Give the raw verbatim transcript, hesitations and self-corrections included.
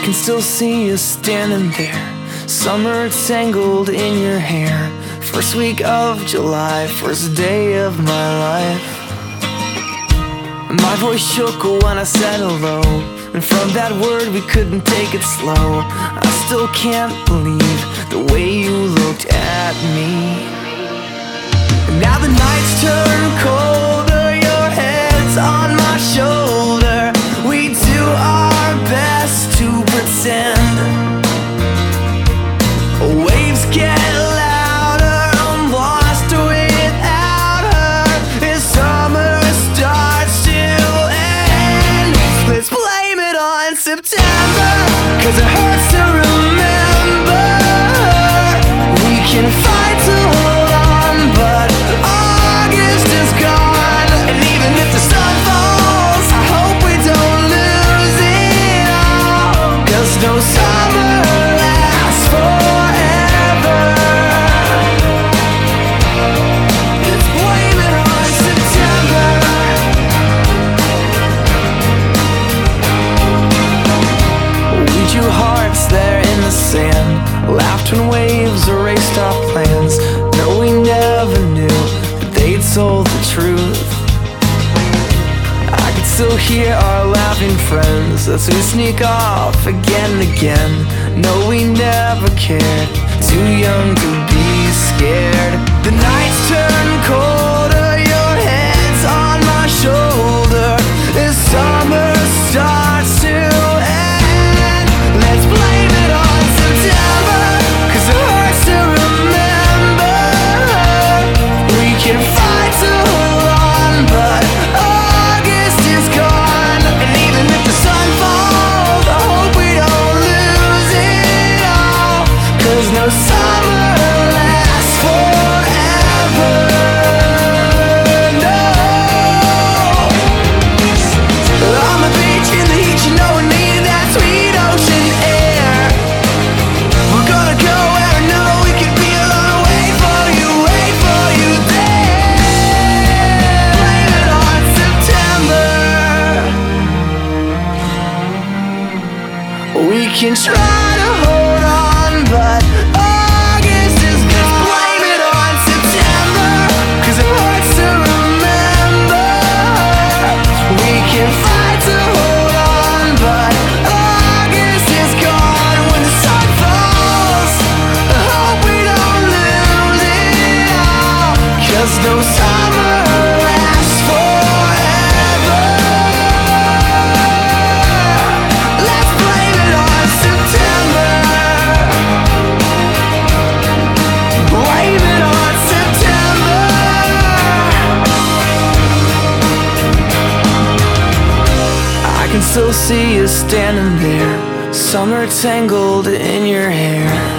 can still see you standing there, summer tangled in your hair. First week of July, first day of my life. My voice shook when I said hello, and from that word we couldn't take it slow. I still can't believe the way you looked at me. Now the nights turn colder, your head's on my shoulder. We do our best to pretend. Waves get louder, I'm lost without her. As summer starts to end, let's blame it on September, 'cause it hurts to remember. We can fight to hold on, but August is gone. And even if the sun falls, I hope we don't lose it all, 'cause no summer lasts forever. Let's blame it on September. We drew hearts there in the sand, laughed when waves erased our plans. No, we never knew that they told the truth. I could still hear our laughing friends as we sneak off again and again. No, we never cared, too young to be scared. The nights turn colder, your head's on my shoulder. As summer starts to end, let's blame it on September, 'cause it hurts to remember. We can fight to hold on, but August is gone. And even if the sun falls, I hope we don't lose it all, 'cause no summer lasts forever. No. On the beach in the heat, you know we need that sweet ocean air. We're gonna go where I know we could be alone. Wait for you, wait for you there. Blame it on September. We can try to hold on, but August is gone. Blame it on September, 'cause it hurts to remember. We can fight to hold on, but August is gone. When the sun falls, I hope we don't lose it all, 'cause no summer lasts forever. Let's blame it on September. Blame it on September. I can still see you standing there, summer tangled in your hair.